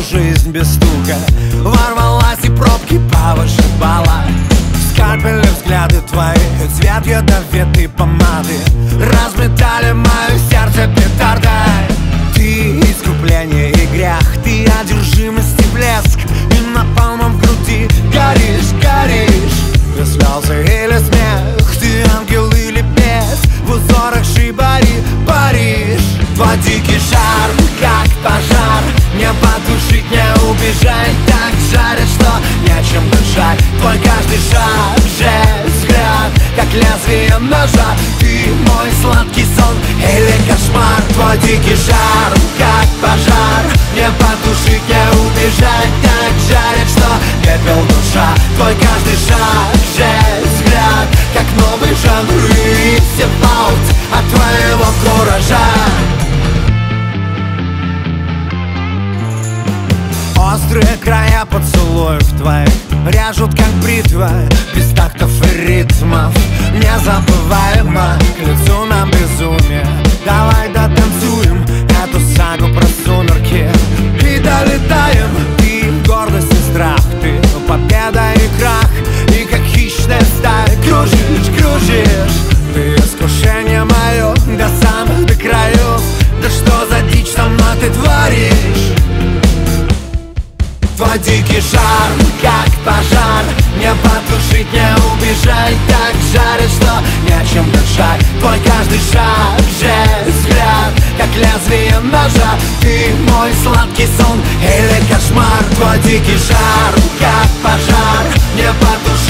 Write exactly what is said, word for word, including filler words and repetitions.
жизнь без стука. Ворвалась и пробки повышибала. Скальпели взгляды твои, цвет ядовитой помады разметали мое сердце петардой. Ты искупление и грех, ты одержимость и блеск, и напалмом в груди горишь, горишь. Ты слезы или смех, ты ангел или бес, в узорах шибари, Париж. Твой дикий жар, как пожар, не потушить, не убежать. Так жарит, что нечем дышать. Твой каждый шаг, жест, взгляд, как лезвие ножа. Ты мой сладкий сон или кошмар. Твой дикий жар, как пожар, не потушить, не убежать. Так жарит, что пепел душа. Твой каждый шаг, жест, взгляд, как новый жанр. И все аут от твоего куража. Острые края поцелуев твоих режут, как бритва, без тактов и ритмов. Незабываемо к лицу нам безумие. Давай дотанцуем эту сагу про сумерки и долетаем. Ты гордость и страх, ты победа и крах. И как хищная стая кружишь, кружишь. Ты искушение мое до самых до краев. Да что за дичь со мной ты творишь? Твой дикий жар, как пожар, не потушить, не убежать. Так жарит, что нечем дышать. Твой каждый шаг, жест, взгляд, как лезвие ножа. Ты мой сладкий сон или кошмар. Твой дикий жар, как пожар, не потушить,